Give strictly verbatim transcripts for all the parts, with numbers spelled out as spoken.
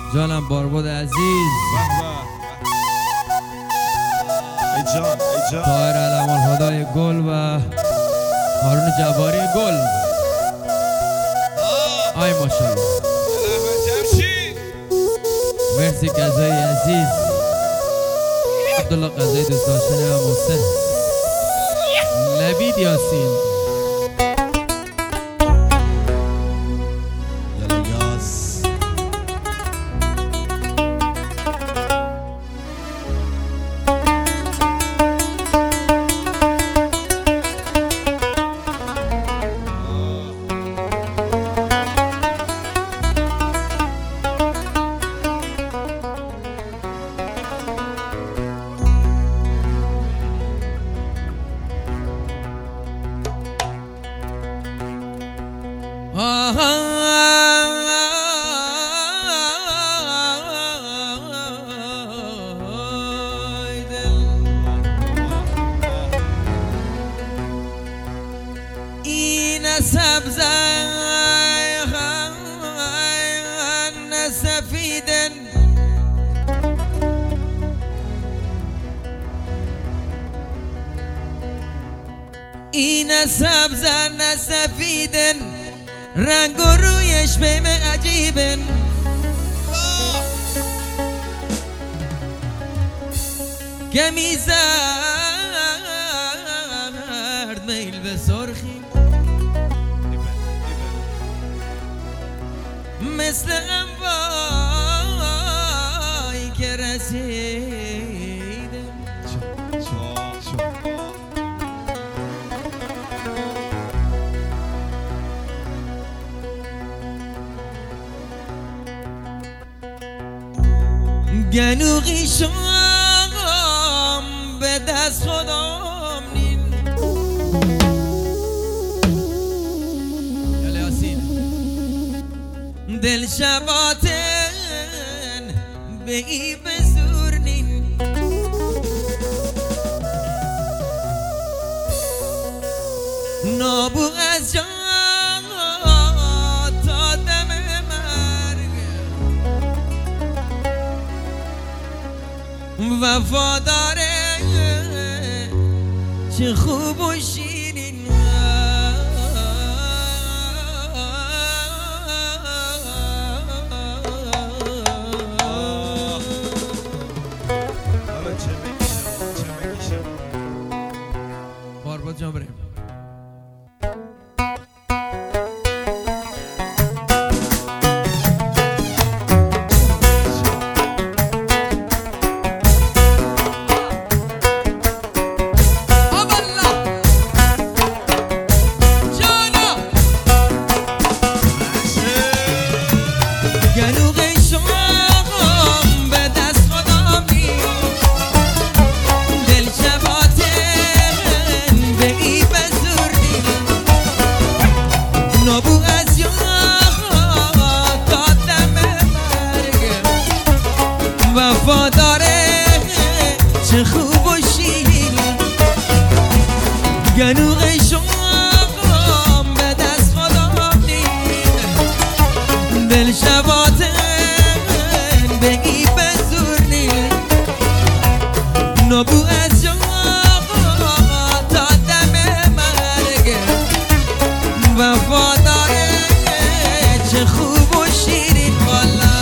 جانم بارباد عزیز ای جان ای جان طاهر علم‌الهدای گل و هارون جباری گل. آی ماشاءالله. مرسی قضایی عزیز، عبدالله قضایی دوست داشتنی و محسن نبید یاسین. سبزه سفیدن این سبزه سفیدن رنگ و رویش بهم عجیبن کمی زرد میل به سرخی مثل انوایی که رسیدم گنوغی شام به دست خودم نین دل شباتن به ای بزور نین نابو از جا تا دم مرگ وفاداره چه خوب و شیرین بارباد جان بریم. وفاداره چه خوب و شیرین گنوغ شام به دست خودم نین دل شباتن به ای بزور نین نبو از جا تا دم مرگ وفاداره چه خوب و شیرین والا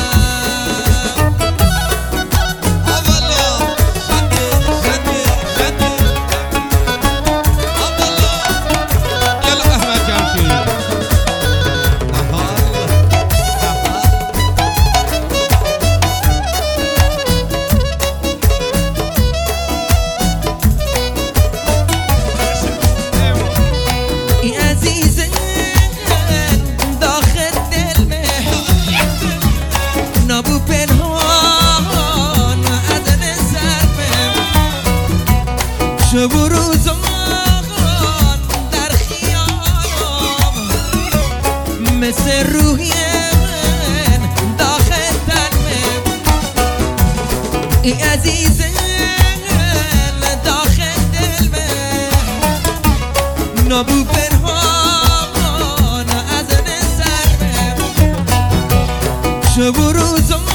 شب و روزان در خیالم مثل روحی من داخل تنم ای عزیز داخل دل من نبو پنهان از نظر من شب و روزان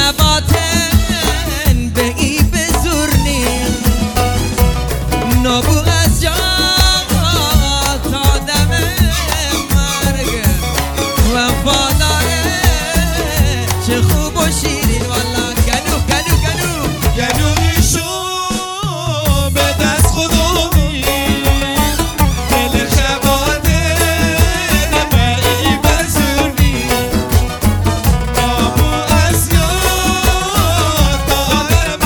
شباتن به ای بزرنی نبو از جا تا دم مرگ وفاداره چه خوب و شیرین والا گلو گلو گلو گلویشو به دست خودمی دل شباده نمی بزرگی آبو از یاد دارم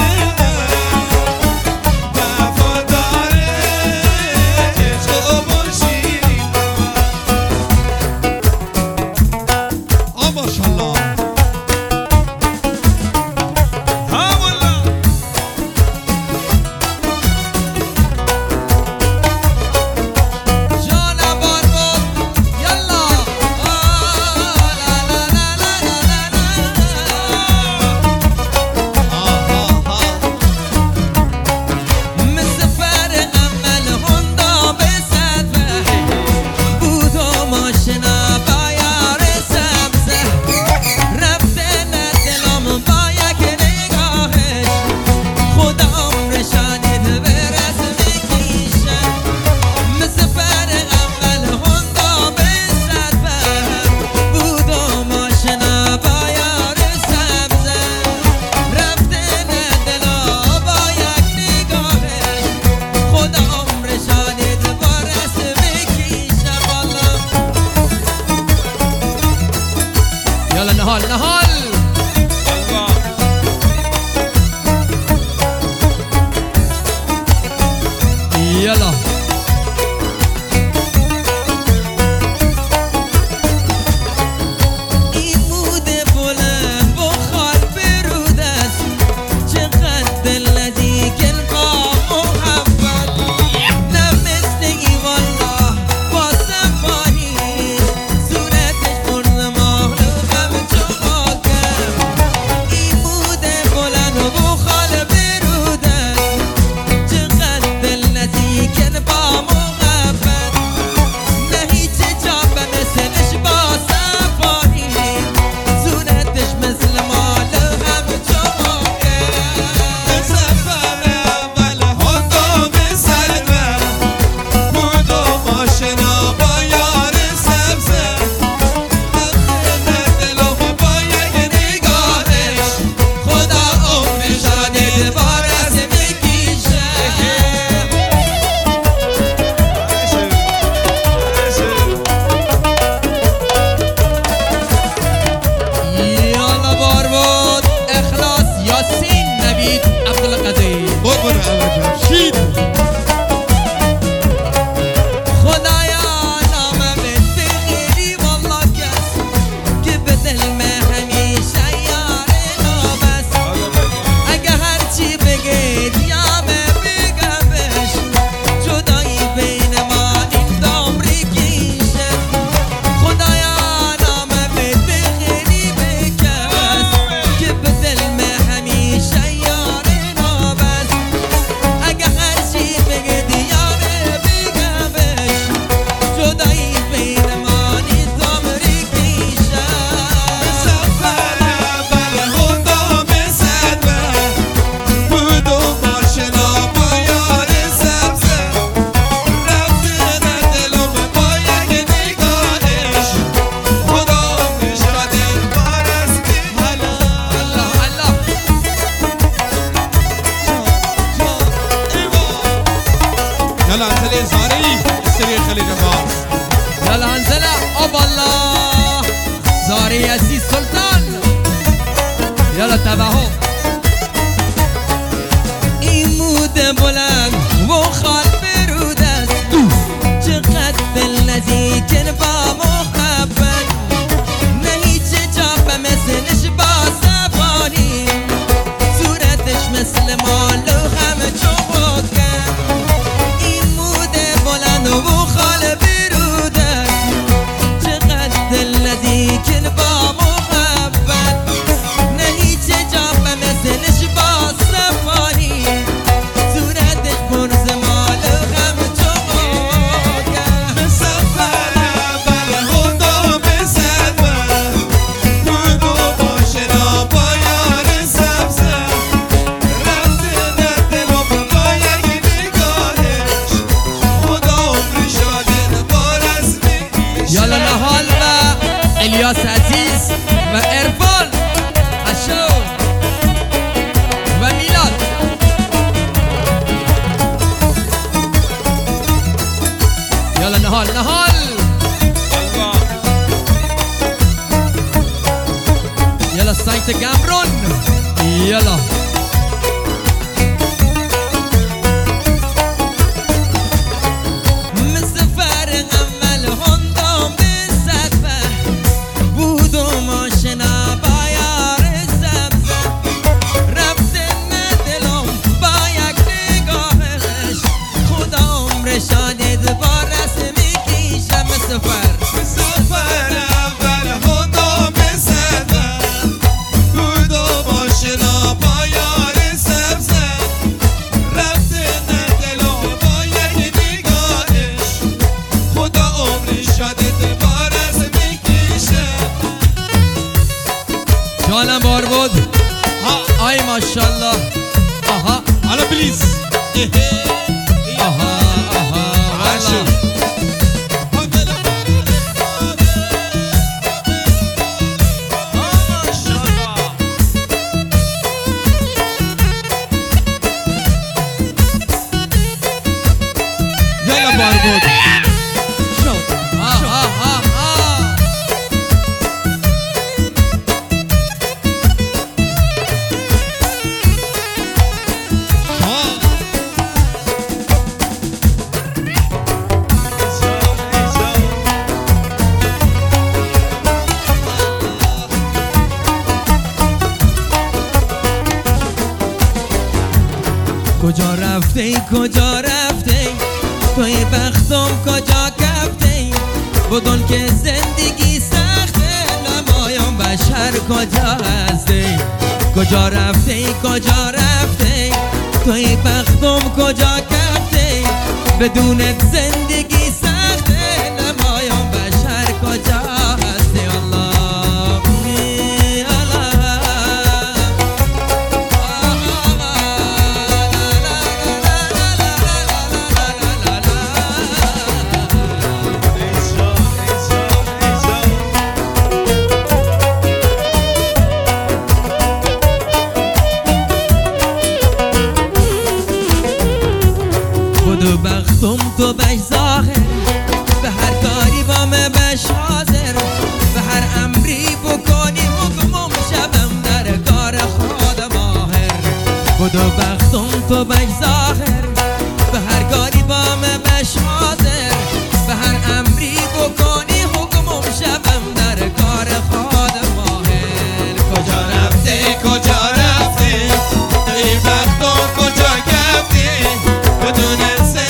وفاداره چه خوب و شیرین آه ماشالله يلا نهال نهال يلا این مود بلند بخار برود است چقدر دل نزدیکن با محبت نه مثل ای والله با سفاری صورتش پر مخلوقم چقاکم این مود بلند بخار برود است چقدر دل نزدیکن با محبت نه هیچ جا به مثلش با سفاری صورتش مثل مال هم چماکه سفر اول هنگام سلوه بود و ماشنا با یار سبزه رفته دلم با یک نگاهش خدا عمر شادت بارز میکشه یالا بار بود اخلاص یاسین نوید عبدالقدیر قربون عوض شید خدایا نامم بخیری والله کس که به دل من همیشه یار نامست اگه هرچی بگید یا من بگمش جدایی بین ما این دامری کیشه خدایا نامم بخیری بکس که به دل من همیشه یار نامست اگه هرچی بگید یا من بگمش جدایی بین ما این دامری کیشه سفر اول هنگام سلوه بود و ماشنا با یار سبزه رفته دلم با یک نگاهش خدا نشاده بارز الله الله يلا انزلي زاري استري خليل الراس يلا هنزلة أب الله زاري عزيز سلطان يلا تبعهم این مود بلند و خال برود است چقدر دل نزدیکن با محبت نه هیچ جا به مثلش با سفاری صورتش مثل مالو همه چوبکم این مود بلند و خال برود است چقدر دل نزدیکن با محبت نه هیچ جا به مثلش با سفاری صورتش پر زمال غم چماکم سفر یلا جانم بار بود ها آی ماشاءالله آها حالا پلیز آها آها والا یلا بار بود آها آها کجا رفته کجا رفته توی بختم کجا کفته بدون که زندگی سخته نمایم بشر کجا هسته کجا رفته کجا رفته توی بختم کجا کفته بدون زندگی سخته نمایم بشر کجا هسته الله خود بختم تو بش ظاهر به هر کاری با من بش حاضر به هر امری بکنی حکمم شبم در کار خود ماهر خود بختم تو بش ظاهر به هر کاری با من بش حاضر به هر امری بکنی حکمم شبم در کار خود ماهر کجا رفته کجا رفته ای بختم کجا گفته بدون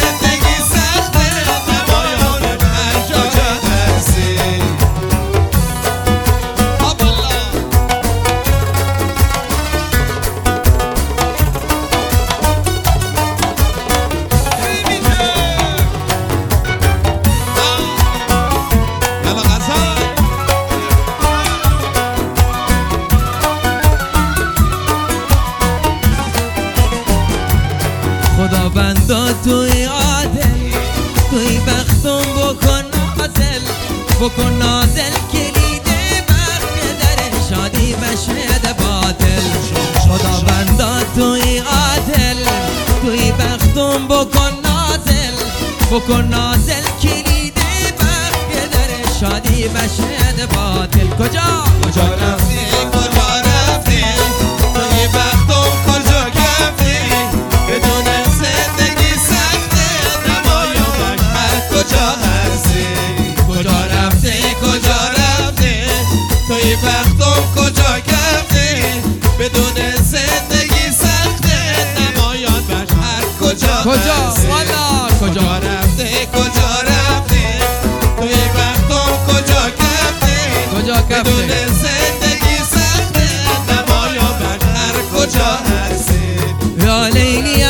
خدا بندا توی عادل توی بختم بکن نازل بکن نازل کلید بخت که در شادی بشه باطل خدا بندا توی عادل توی بختم بکن نازل بکن نازل کلید بخت که در شادی بشه باطل کجا کجا رفتی کجا رفتی توی بختم کجا گفتی بدون زندگی سخته نمایم هر کجا هستی کجا رفته کجا رفته توی بختم کجا گفتی بدون زندگی سخته نمایم هر کجا کجا هستی والا کجا کجا رفته کجا رفته توی بختم کجا گفتی کجا بدون کفته زندگی سخته نمایم هر کجا هستی یا لیلی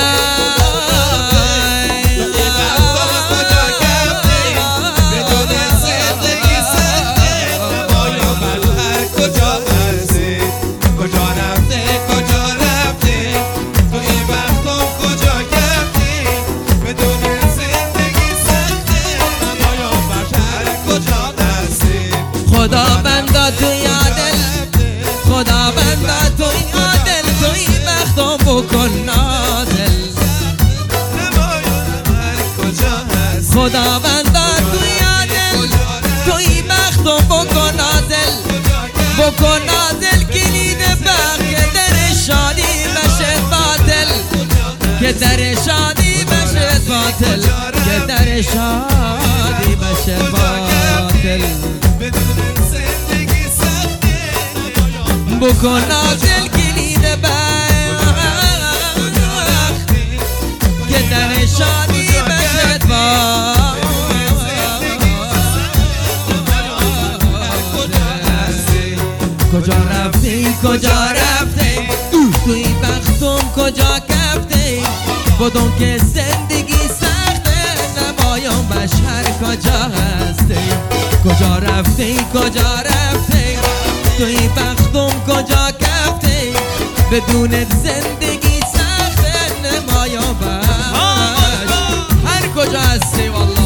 خدا بندا توی عادل خدا بندا توی عادل توی بختم بکن نازل خدا بندا توی عادل توی بختم بکن نازل بکن نازل کلید بخت که در شادی که در شادی بشه باطل که در شادی بشه باطل بکن نازل کلید بخت که در شادی بشه باطل کجا رفتی کجا رفتی توی بختم کجا کفتی بدون که زندگی سخته نمایان بشر کجا هستی کجا رفتی کجا رفتی توی بختم کجا کفتی بدون زندگی سخته نمایان بشر هر کجا هستی والله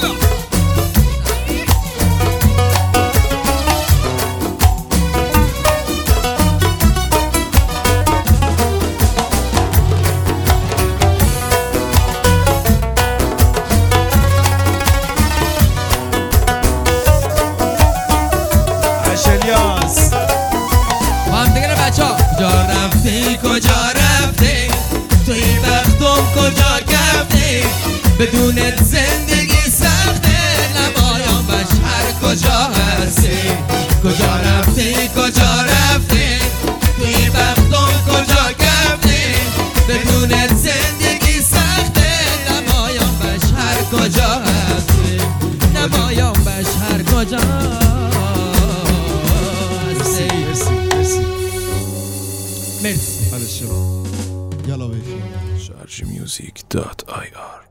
کجا رفتی کجا رفتی توی بختم کجا کفتی بدون زندگی سخته نمایان بشر کجا هستی کجا رفتی کجا رفتی توی بختم کجا کفتی بدون زندگی سخته نمایان بشر کجا هستی نمایان بشر کجا مرسی هذا الشباب يلا بيخي شارج ميوزك دوت اي ار